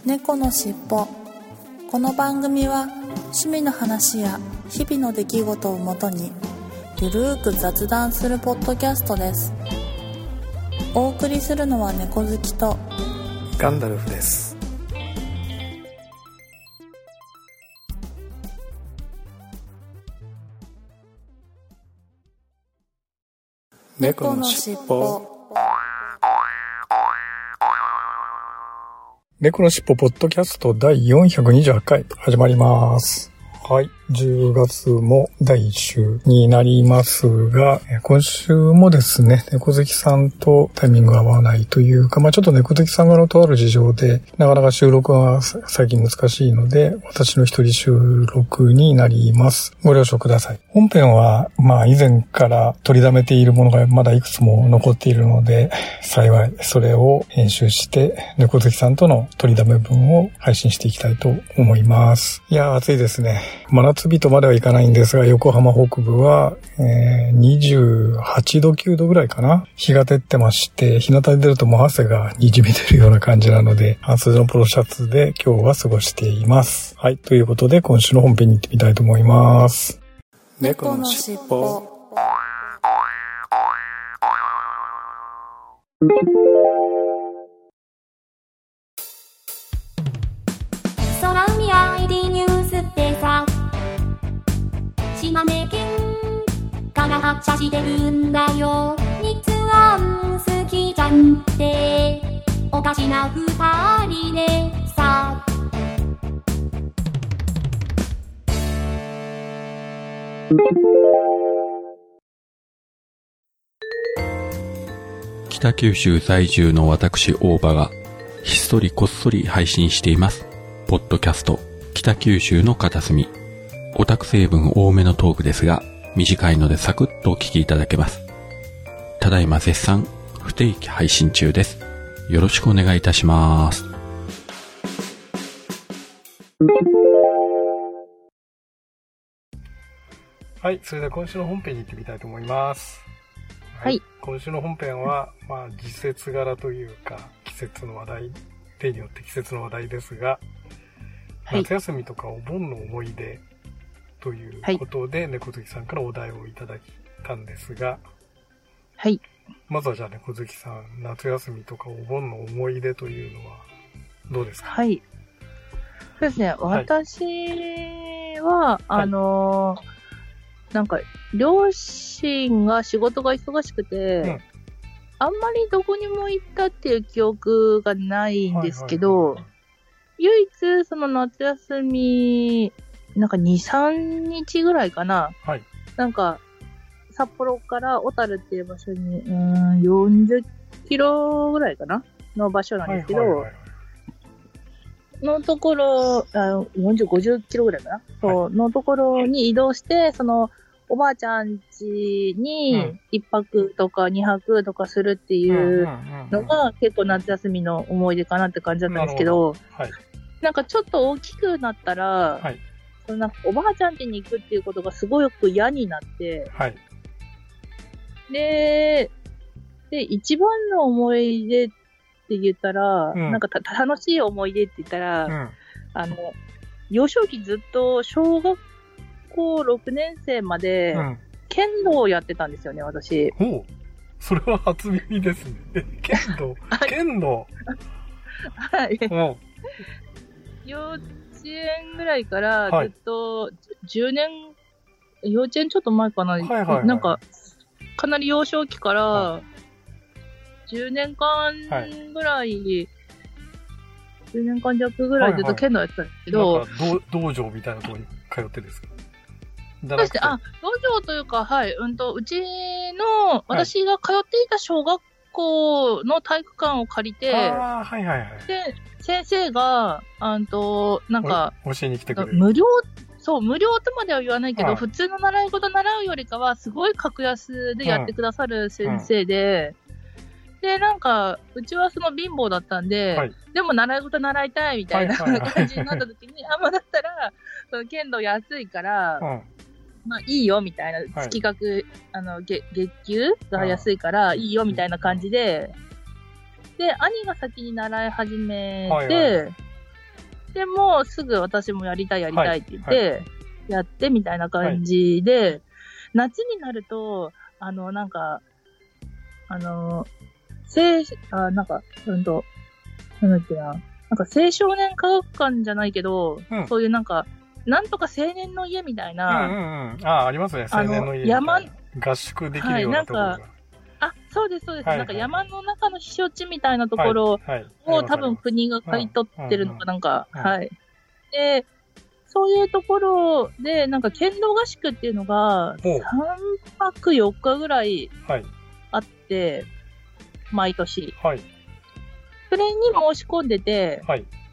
猫のしっぽ。この番組は趣味の話や日々の出来事をもとにゆるーく雑談するポッドキャストです。お送りするのは猫好きとガンダルフです。 猫のしっぽ。 猫のしっぽポッドキャスト第428回始まります。はい。10月も第1週になりますが、今週もですね、猫好きさんとタイミングが合わないというか、ちょっと猫好きさん側のとある事情で、なかなか収録が最近難しいので、私の一人収録になります。ご了承ください。本編は、以前から取りだめているものがまだいくつも残っているので、幸いそれを編集して、猫好きさんとの取りだめ分を配信していきたいと思います。いやー、暑いですね。真夏日とまではいかないんですが、横浜北部は、28度9度ぐらいかな。日が照ってまして、日向に出るともう汗が滲み出るような感じなので、半袖のポロシャツで今日は過ごしています。はい、ということで今週の本編に行ってみたいと思います。 猫のしっぽ。 空海 ID ニュースってさ、島根県から発車してるんだよ。日安好きじゃんっておかしな二人でさ。 北九州在住の私大場がひっそりこっそり配信していますポッドキャスト北九州の片隅。オタク成分多めのトークですが短いのでサクッとお聞きいただけます。ただいま絶賛不定期配信中です。よろしくお願いいたします。 はい、それでは今週の本編に行ってみたいと思います。 はい。 今週の本編は、時節柄というか、季節の話題、例によって季節の話題ですが、夏休みとかお盆の思い出ということで、猫好きさんからお題をいただいたんですが、 はい。 まずはじゃあ猫好きさん、夏休みとかお盆の思い出というのはどうですか？ はい。そうですね、私は、なんか、両親が仕事が忙しくて、あんまりどこにも行ったっていう記憶がないんですけど、唯一その夏休み、2、3日ぐらいかな。 はい。 札幌から小樽っていう場所に、40キロぐらいかなの場所なんですけど、のところ、40、50キロぐらいかな、そう、のところに移動して、おばあちゃん家に1泊とか2泊とかするっていうのが結構夏休みの思い出かなって感じだったんですけど、ちょっと大きくなったら、おばあちゃん家に行くっていうことがすごく嫌になって、で、一番の思い出って言ったら、楽しい思い出って言ったら、幼少期ずっと小学校6年生まで、剣道をやってたんですよね、私。 それは初耳ですね。剣道はい。幼稚園ぐらいからずっと10年、幼稚園ちょっと前かな、かなり幼少期から10年間ぐらい、10年間弱ぐらいずっと剣道やってたんですけど、 道場みたいなところに通ってですか？ そうですね。道場というか、うちの、私が通っていた小学校の体育館を借りて、で、先生が、教えに来てくれる。 無料とまでは言わないけど、普通の習い事習うよりかは、すごい格安でやってくださる先生で、で、うちはその貧乏だったんで、でも習い事習いたいみたいな感じになった時に、だったら、その剣道安いから、いいよみたいな、月額、月給が安いからいいよみたいな感じで、で、兄が先に習い始めて、 っても、すぐ私もやりたいって言って、やってみたいな感じで、夏になると、なんか、なんだっけな、なんか青少年科学館じゃないけど、そういうなんか、なんとか青年の家みたいな、 ありますね、青年の家みたいな。合宿できるようなところが。 そうです。なんか山の中の避暑地みたいなところを多分国が買い取ってるのかなんか、で、そういうところで、なんか剣道合宿っていうのが、3泊4日ぐらいあって、毎年。それに申し込んでて、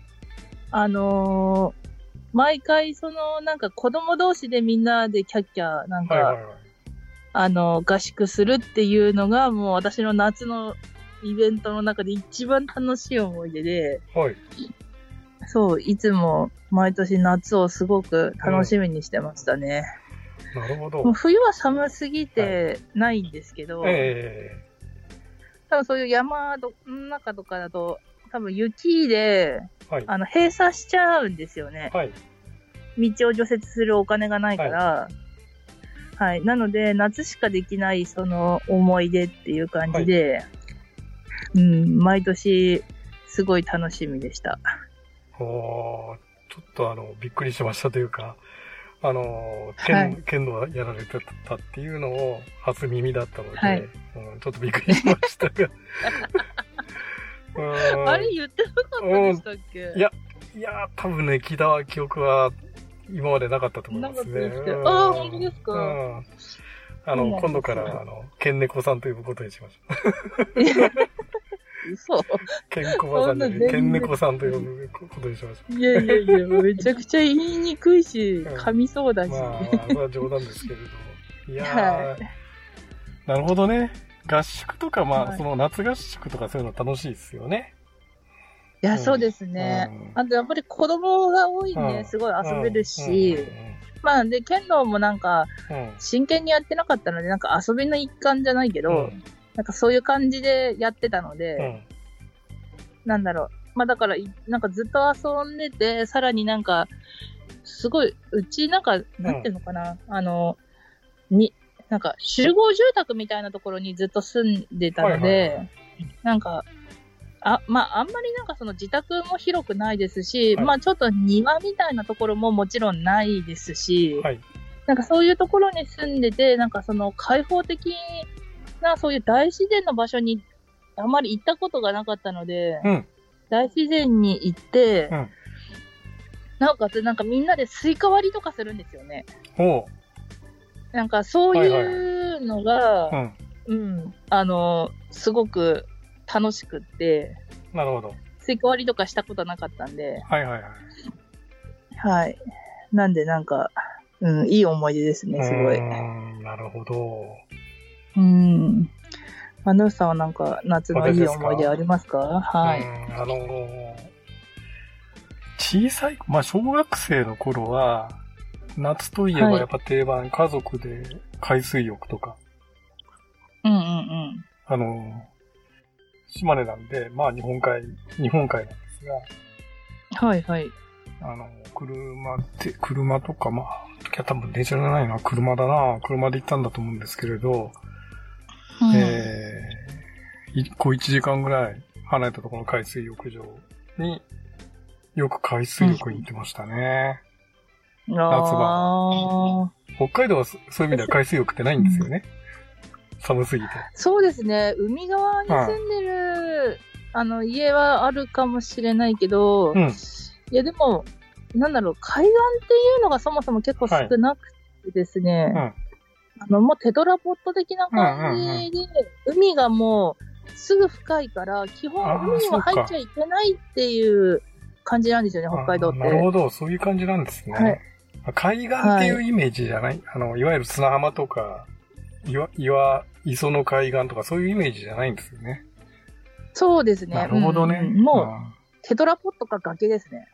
毎回なんか子供同士でみんなでキャッキャ、なんか、合宿するっていうのが、もう私の夏のイベントの中で一番楽しい思い出で、そう、いつも毎年夏をすごく楽しみにしてましたね。 なるほど。 もう冬は寒すぎてないんですけど、多分そういう山の中とかだと、多分雪で、閉鎖しちゃうんですよね。道を除雪するお金がないから、なので、夏しかできないその思い出っていう感じで、毎年すごい楽しみでした。 ちょっとびっくりしましたというか、剣道やられてたっていうのを初耳だったので、ちょっとびっくりしましたが。 あれ言ってなかったでしたっけ？ いや、多分ね、聞いた記憶は今までなかったと思いますね。 本当ですか？ 今度から、剣猫さんと呼ぶことにしましょう。 嘘？ 剣猫さんで、剣猫さんと呼ぶことにしましょう。 いや、めちゃくちゃ言いにくいし、噛みそうだし。 それは冗談ですけれど。いやなるほどね。合宿とか、その夏合宿とかそういうの楽しいですよね。 いや、そうですね。あとやっぱり子供が多いんで、すごい遊べるし、で、剣道もなんか、真剣にやってなかったので、なんか遊びの一環じゃないけど、なんかそういう感じでやってたので、なんだろう。だから、なんかずっと遊んでて、さらになんか、すごい、うちなんか、なんていうのかな、なんか集合住宅みたいなところにずっと住んでたので、なんか、あんまりなんかその自宅も広くないですし、ちょっと庭みたいなところももちろんないですし、なんかそういうところに住んでて、なんかその開放的なそういう大自然の場所にあまり行ったことがなかったので、大自然に行って、なおかつなんかみんなでスイカ割りとかするんですよね。なんかそういうのが、すごく楽しくって、 なるほど。 スイカ割りとかしたことなかったんで、なんでなんか、いい思い出ですね、すごい。 なるほど。 アヌーさんはなんか夏のいい思い出ありますか？ 小さい、小学生の頃は、夏といえばやっぱ定番、家族で海水浴とか。島根なんで、日本海なんですが。車とか、時は多分電車じゃないな、車で行ったんだと思うんですけれど、1時間ぐらい離れたところの海水浴場によく海水浴に行ってましたね。夏場。北海道はそういう意味では海水浴ってないんですよね。寒すぎて。 そうですね。海側に住んでる、家はあるかもしれないけど、いやでも、なんだろう、海岸っていうのがそもそも結構少なくてですね、もうテトラポット的な感じで、海がもうすぐ深いから、基本海には入っちゃいけないっていう感じなんですよね、北海道って。 なるほど、そういう感じなんですね。海岸っていうイメージじゃない、いわゆる砂浜とか、磯の海岸とかそういうイメージじゃないんですよね。 そうですね。 なるほどね。 もう、テトラポットか崖ですね。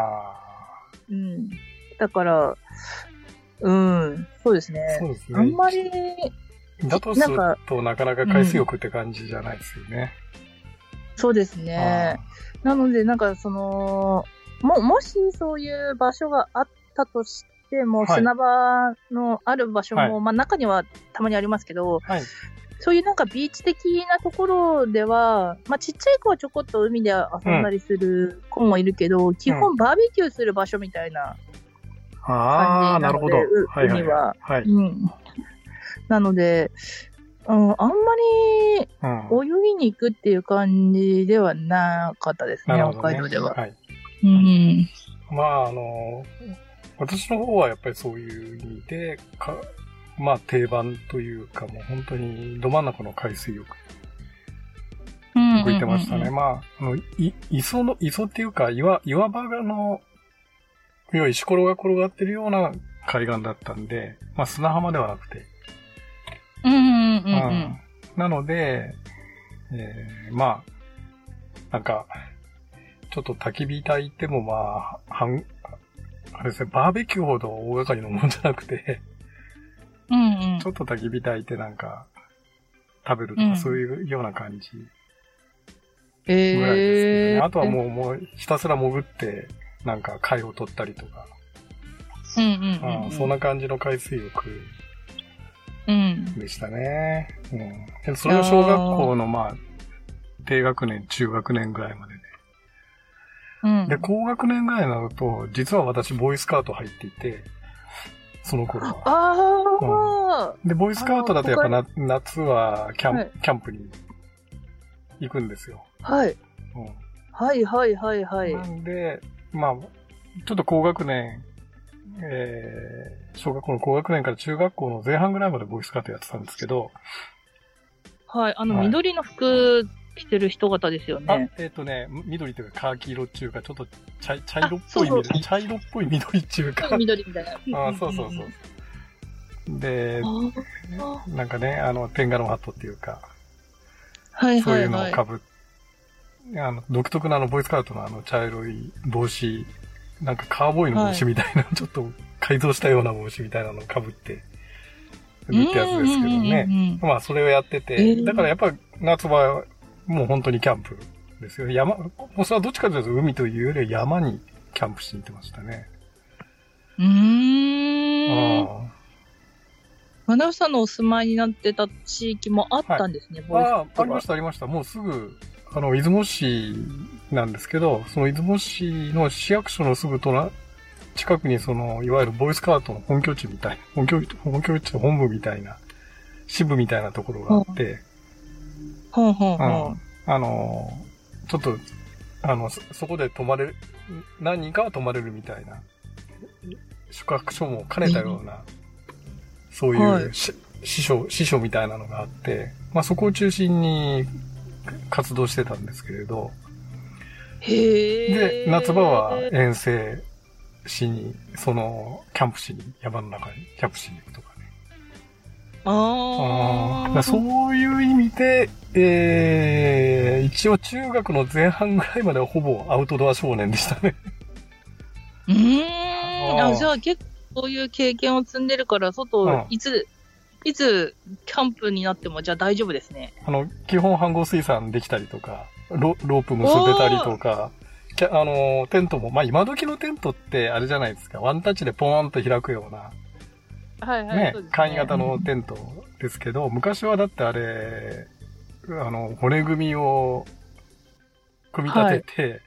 だから、そうですね。 そうですね。 あんまり、 だとするとなかなか海水浴って感じじゃないですよね。 そうですね。なので、なんかもしそういう場所があったとしても、 はい砂場のある場所も、 はいまあ中にはたまにありますけど、 はい。 そういうなんかビーチ的なところでは、まあちっちゃい子はちょこっと海で遊んだりする子もいるけど、基本バーベキューする場所みたいなああ、 感じなので、 なるほど。はいはい海は。 はい。 うん。なので、あんまりうん。 泳ぎに行くっていう感じではなかったですね、 なるほどね。 北海道では。 はい。 うん。 まあ、私の方はやっぱりそういう意味で、まあ定番というか、もう本当にど真ん中の海水浴うん行ってましたね。まあ、磯っていうか、岩場の、要は石ころが転がってるような海岸だったんで、まあ砂浜ではなくて。なので、まあ、なんか、ちょっと焚き火焚いてもまあ、あれですね、バーベキューほど大掛かりのもんじゃなくて、ちょっと焚き火焚いてなんか、食べるとか、そういうような感じぐらいですけどね。あとはもうひたすら潜って、なんか貝を取ったりとか、そんな感じの海水浴でしたね。でそれを小学校のまあ、低学年、中学年ぐらいまでで。で、高学年ぐらいになると、実は私、ボーイスカウト入っていて、その頃は。で、ボーイスカウトだとやっぱ夏はキャンプに行くんですよ。 はい。 なんで、まあ、ちょっと高学年、小学校の高学年から中学校の前半ぐらいまでボーイスカウトやってたんですけど。 はい、緑の服着てる人型ですよね。 緑というかカーキ色っていうか、ちょっと茶色っぽい緑っていうか。 緑みたいな。 そう。で、なんかね、テンガロンハットっていうか、そういうのを被って、独特なボーイスカウトの茶色い帽子、なんかカーボーイの帽子みたいな、ちょっと改造したような帽子みたいなのを被ってるってやつですけどね。まあ、それをやってて、だからやっぱ夏場はもう本当にキャンプですよ。もうそれはどっちかというと海というよりは山にキャンプしに行ってましたね。 まなぶさんのお住まいになってた地域もあったんですね、ボーイスカウトは。 ありました。もうすぐ、出雲市なんですけど、その出雲市の市役所のすぐ近くにいわゆるボーイスカウトの本拠地みたいな、本部みたいな、支部みたいなところがあって、ちょっと、そこで何人かは泊まれるみたいな、宿泊所も兼ねたような、そういう支所みたいなのがあって、まあそこを中心に活動してたんですけれど、で、夏場は遠征しに、キャンプしに、山の中にキャンプしに行くとかね。そういう意味で、一応中学の前半ぐらいまではほぼアウトドア少年でしたね。 じゃあ結構そういう経験を積んでるから、いつキャンプになってもじゃあ大丈夫ですね。 基本飯合水産できたりとか、ロープ結べたりとか、テントも、まあ今時のテントってあれじゃないですか、ワンタッチでポーンと開くような、簡易型のテントですけど、昔はだってあれ、骨組みを組み立てて、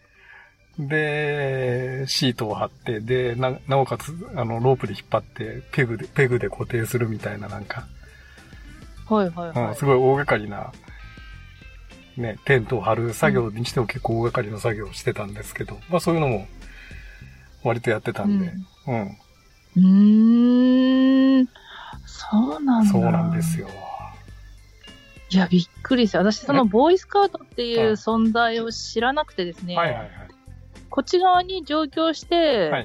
で、シートを張って、で、なおかつ、ロープで引っ張って、ペグで固定するみたいな、なんか。すごい大掛かりな、ね、テントを張る作業にしても結構大掛かりな作業をしてたんですけど、まあそういうのも、割とやってたんで、 そうなんだ。 そうなんですよ。 いや、びっくりした。私、ボーイスカウトっていう存在を知らなくてですね。こっち側に上京して、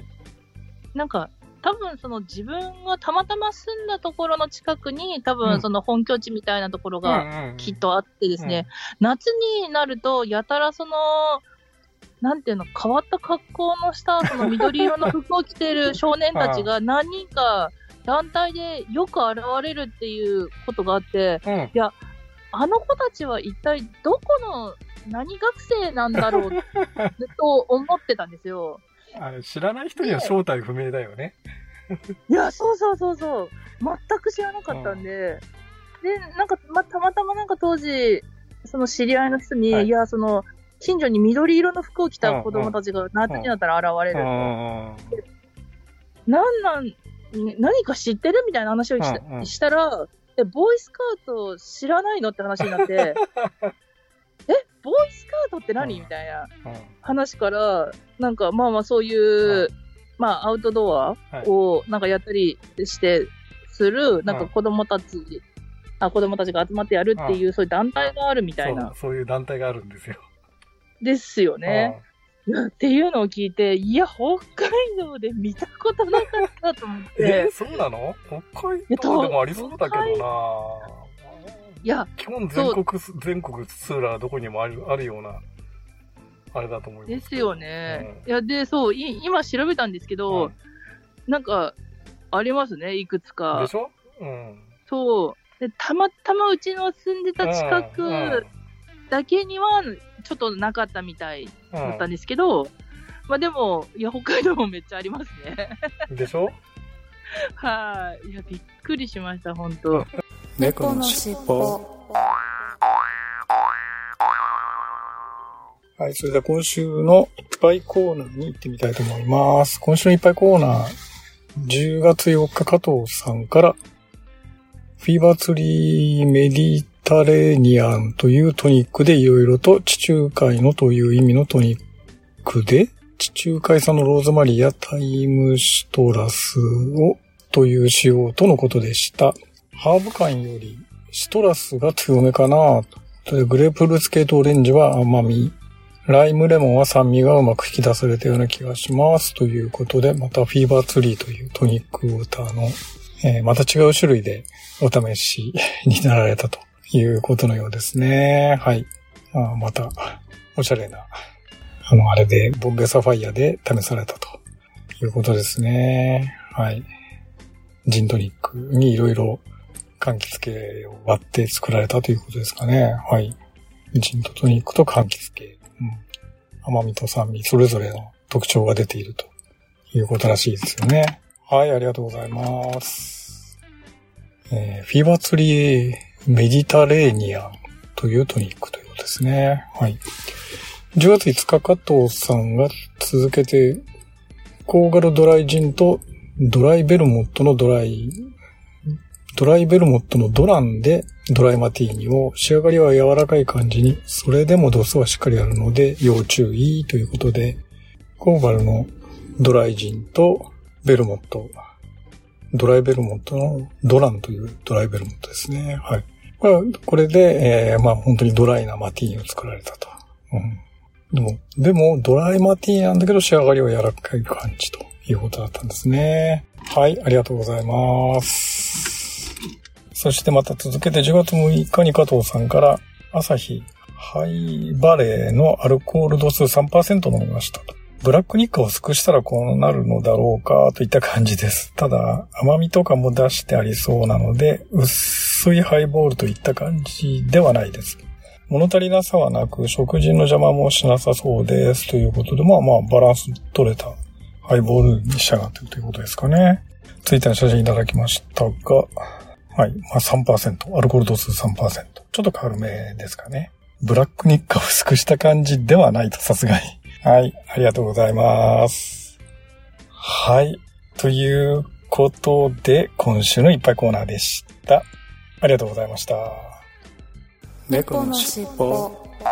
なんか、多分自分がたまたま住んだところの近くに、多分本拠地みたいなところがきっとあってですね、夏になると、やたらなんていうの、変わった格好のした、緑色の服を着ている少年たちが何人か団体でよく現れるっていうことがあって、いや、あの子たちは一体どこの何学生なんだろうと思ってたんですよ。 あれ、知らない人には正体不明だよね。 いや、そう。全く知らなかったんで、で、なんか、たまたまなんか当時、その知り合いの人に、いや、近所に緑色の服を着た子供たちが夏になったら現れると。何か知ってるみたいな話をしたら、ボーイスカート知らないのって話になって、ボーイスカートって何みたいな話から、なんかそういう、アウトドアをなんかやったりする、なんか子供たちが集まってやるっていう、そういう団体があるみたいな。 そういう団体があるんですよ。 ですよね。っていうのを聞いて、いや、北海道で見たことなかったと思って。 そうなの？北海道でもありそうだけどな。 いや、 基本全国ツーラーどこにもあるような、あれだと思います。 ですよね。いや、で、今調べたんですけど、なんか、ありますね、いくつか。 でしょ？ そう。で、たまたまうちの住んでた近くだけには、ちょっとなかったみたいだったんですけど、でも、いや、北海道もめっちゃありますね。 でしょ？ はい。いや、びっくりしました、ほんと。 猫のしっぽ。 はい、それでは今週のいっぱいコーナーに行ってみたいと思います。今週のいっぱいコーナー、10月4日加藤さんから、フィーバーツリーメディタレーニアンというトニックでいろいろと地中海のという意味のトニックで、地中海産のローズマリーやタイムシトラスをという使用とのことでした。ハーブ感よりシトラスが強めかなと。グレープフルーツ系とオレンジは甘み。ライムレモンは酸味がうまく引き出されたような気がします。ということで、またフィーバーツリーというトニックウォーターの、また違う種類でお試しになられたということのようですね。はい。また、おしゃれな、あれで、ボンベサファイアで試されたということですね。はい。ジントニックにいろいろ柑橘系を割って作られたということですかね。はい。ジントニックと柑橘系。甘みと酸味、それぞれの特徴が出ているということらしいですよね。はい、ありがとうございます。フィーバーツリーメディタレーニアンというトニックということですね。はい。10月5日加藤さんが続けて、コーガルドライジンとドライベルモットのドライベルモットのドランでドライマティーニを仕上がりは柔らかい感じに、それでも度数はしっかりあるので要注意ということで、コーガルのドライジンとベルモット、ドライベルモットのドランというドライベルモットですね。はい。これで、本当にドライなマティーニを作られたと。でもドライマティーニなんだけど仕上がりは柔らかい感じということだったんですね。はい、ありがとうございます。そしてまた続けて10月6日に加藤さんから朝日ハイバレーのアルコール度数 3% 飲みましたと。ブラックニッカを薄くしたらこうなるのだろうかといった感じです。ただ甘みとかも出してありそうなので薄いハイボールといった感じではないです。物足りなさはなく食事の邪魔もしなさそうですということで、バランス取れたハイボールに仕上がっているということですかね。ツイッターの写真いただきましたが、はい、3%、アルコール度数 3%。ちょっと軽めですかね。ブラックニッカを薄くした感じではないと、さすがに。はい、ありがとうございます。はい、ということで、今週のいっぱいコーナーでした。ありがとうございました。 猫のしっぽ。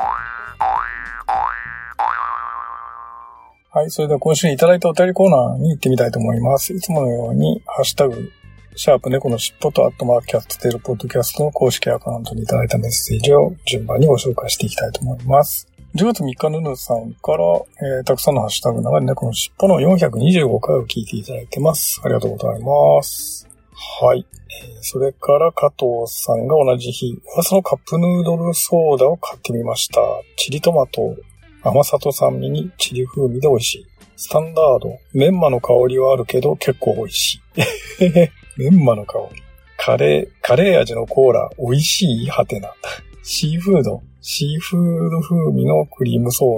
はい、それでは今週いただいたお便りコーナーに行ってみたいと思います。いつものように、ハッシュタグ、#猫のしっぽとキャストテールポッドキャストの公式アカウントにいただいたメッセージを順番にご紹介していきたいと思います。10月3日ヌヌさんから、たくさんのハッシュタグの猫のしっぽの425回を聞いていただいてます。ありがとうございます。はい。それから加藤さんが同じ日、噂のカップヌードルソーダを買ってみました。チリトマト、甘さと酸味にチリ風味で美味しい。スタンダード、メンマの香りはあるけど結構美味しい。メンマの香り。カレー味のコーラ、美味しいはてな。シーフード風味のクリームソーダ、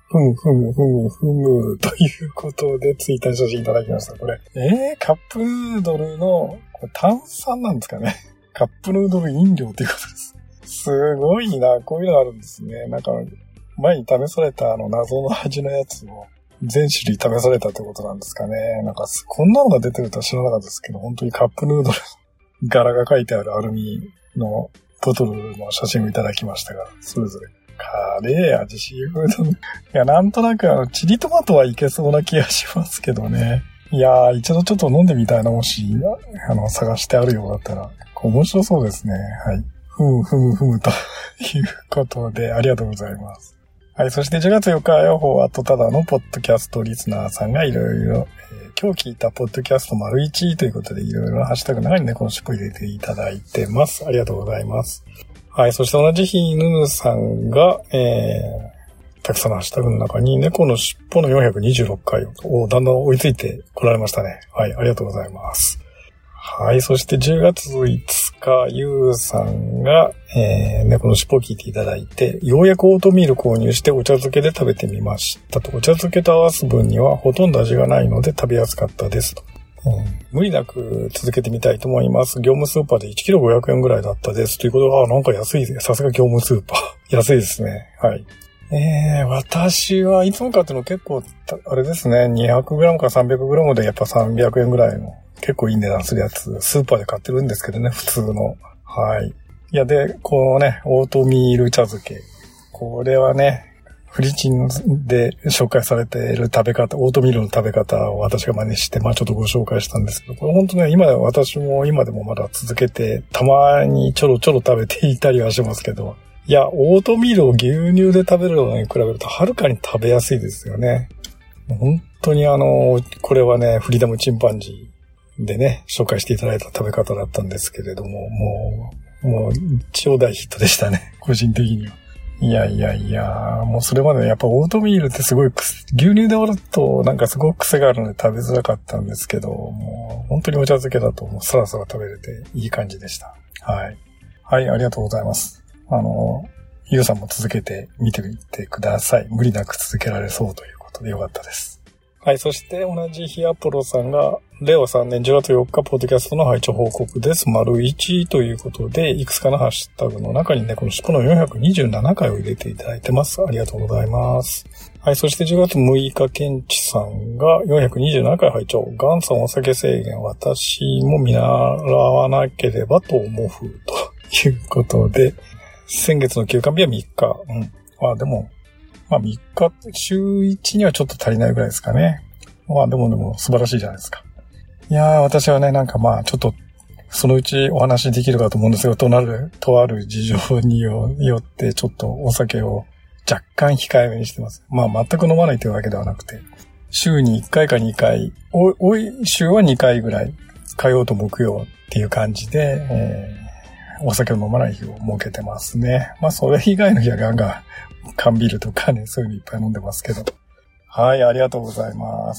ふむということでツイッターに写真いただきました。これ。カップヌードルの、これ炭酸なんですかね。カップヌードル飲料っていうことです。すごいな、こういうのあるんですね。なんか、前に試された謎の味のやつを全種類試されたってことなんですかね。なんか、こんなのが出てるとは知らなかったですけど、本当にカップヌードル柄が書いてあるアルミのボトルの写真をいただきましたが、それぞれカレー味、シーフード。いや、なんとなくチリトマトはいけそうな気がしますけどね。いやー、一度ちょっと飲んでみたいな、もし、探してあるようだったら、面白そうですね。はい。ふむということで、ありがとうございます。はい。そして10月4日は、ほわとただのポッドキャストリスナーさんがいろいろ、今日聞いたポッドキャスト丸1ということで、いろいろハッシュタグの中に猫の尻尾入れていただいてます。ありがとうございます。はい。そして同じ日、ヌヌさんが、たくさんのハッシュタグの中に猫の尻尾の426回をだんだん追いついて来られましたね。はい。ありがとうございます。はい。そして10月5日、ゆうさんが、猫の尻尾を聞いていただいて、ようやくオートミール購入してお茶漬けで食べてみましたと。お茶漬けと合わす分にはほとんど味がないので食べやすかったですと。無理なく続けてみたいと思います。業務スーパーで1キロ500円ぐらいだったです。ということは、なんか安いです。さすが業務スーパー。安いですね。はい。私はいつも買ってるの結構、あれですね、200g か 300g でやっぱ300円ぐらいの結構いい値段するやつ、スーパーで買ってるんですけどね、普通の。はい。いや、で、このね、オートミール茶漬け。これはね、フリチンで紹介されている食べ方、オートミールの食べ方を私が真似して、ちょっとご紹介したんですけど、これ本当ね、私も今でもまだ続けて、たまにちょろちょろ食べていたりはしますけど、いや、オートミールを牛乳で食べるのに比べるとはるかに食べやすいですよね。本当にこれはね、フリーダムチンパンジーでね、紹介していただいた食べ方だったんですけれども、もう、超大ヒットでしたね、個人的には。いや、もうそれまでやっぱオートミールってすごい牛乳で割るとなんかすごく癖があるので食べづらかったんですけど、もう本当にお茶漬けだともうサラサラ食べれていい感じでした。はい。はい、ありがとうございます。ゆうさんも続けてみてみてください。無理なく続けられそうということでよかったです。はい、そして同じ日アポロさんが、令和3年10月4日、ポッドキャストの配置報告です。1ということで、いくつかのハッシュタグの中にね、この尻尾の427回を入れていただいてます。ありがとうございます。はい、そして10月6日、ケンチさんが427回拝聴。ガンさんお酒制限、私も見習わなければと思うということで、先月の休館日は3日。でも、3日、週1にはちょっと足りないぐらいですかね。でも素晴らしいじゃないですか。いやー、私はね、ちょっと、そのうちお話できるかと思うんですが、とある事情によって、ちょっとお酒を若干控えめにしてます。全く飲まないというわけではなくて、週に1回か2回、多い週は2回ぐらい、火曜と木曜っていう感じで、お酒を飲まない日を設けてますね。それ以外の日はガンガン、缶ビールとかね、そういうのいっぱい飲んでますけど。はい、ありがとうございます。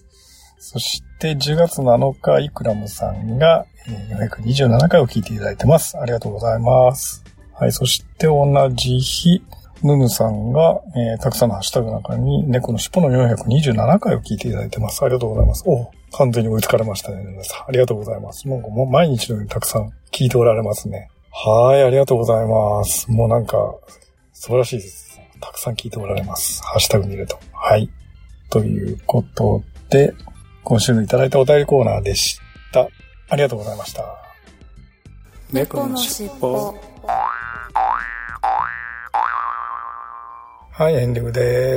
そして、10月7日、イクラムさんが、427回を聞いていただいてます。ありがとうございます。はい、そして、同じ日、ヌヌさんが、たくさんのハッシュタグの中に、猫の尻尾の427回を聞いていただいてます。ありがとうございます。完全に追いつかれましたね、ヌヌさん。ありがとうございます。もう毎日のようにたくさん聞いておられますね。はい、ありがとうございます。もう素晴らしいです。たくさん聞いておられます。ハッシュタグ見ると。はい。ということで、今週のいただいたお便りコーナーでした。ありがとうございました。 猫のしっぽ。 はい、エンディングです。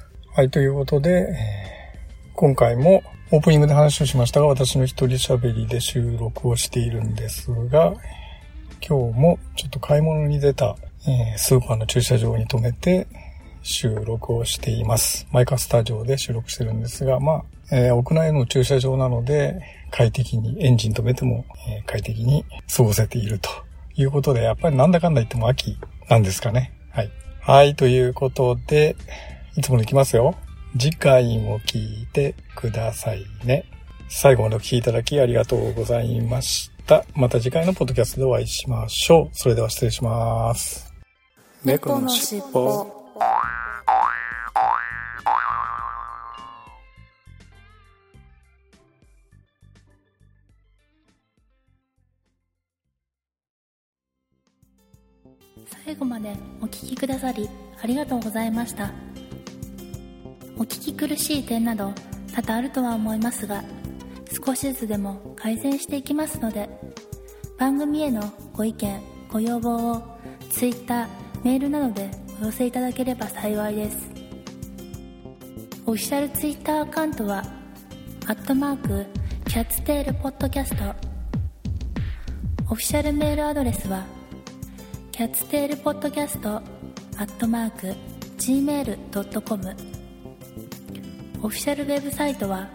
はい、ということで、今回もオープニングで話をしましたが、私の一人喋りで収録をしているんですが、今日もちょっと買い物に出たスーパーの駐車場に停めて収録をしています。マイカスタジオで収録してるんですが、屋内の駐車場なので快適にエンジン止めても快適に過ごせているということで、やっぱりなんだかんだ言っても秋なんですかね。はい。はい、ということで、いつものいきますよ。次回も聞いてくださいね。最後までお聞きいただきありがとうございました。また次回のポッドキャストでお会いしましょう。それでは失礼します。 猫のしっぽ。 最後までお聞きくださりありがとうございました。お聞き苦しい点など多々あるとは思いますが、少しずつでも改善していきますので、番組へのご意見ご要望を Twitter、メールなどでお寄せいただければ幸いです。オフィシャル Twitter アカウントはキャッツテールポッドキャスト。オフィシャルメールアドレスはキャッツテールポッドキャスト@gmail.com。 オフィシャルウェブサイトは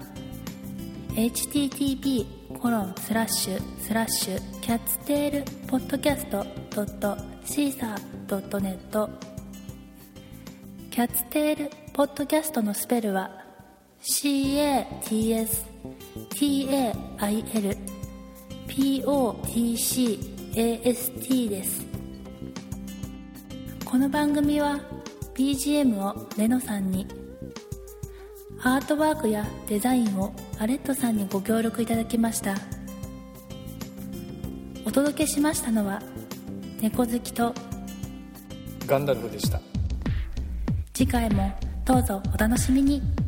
http://catstailpodcast.caesar.net。 キャッツテールポッドキャストのスペルは CATSTAILPODCAST です。この番組は BGM をレノさんに、アートワークやデザインをアレットさんにご協力いただきました。お届けしましたのは猫好きとガンダルフでした。 次回もどうぞお楽しみに。